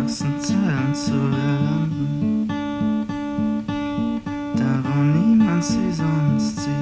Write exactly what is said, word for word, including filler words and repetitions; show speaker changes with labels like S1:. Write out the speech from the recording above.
S1: nächsten Zeilen zu erlanden. Da wo niemand sie sonst sieht.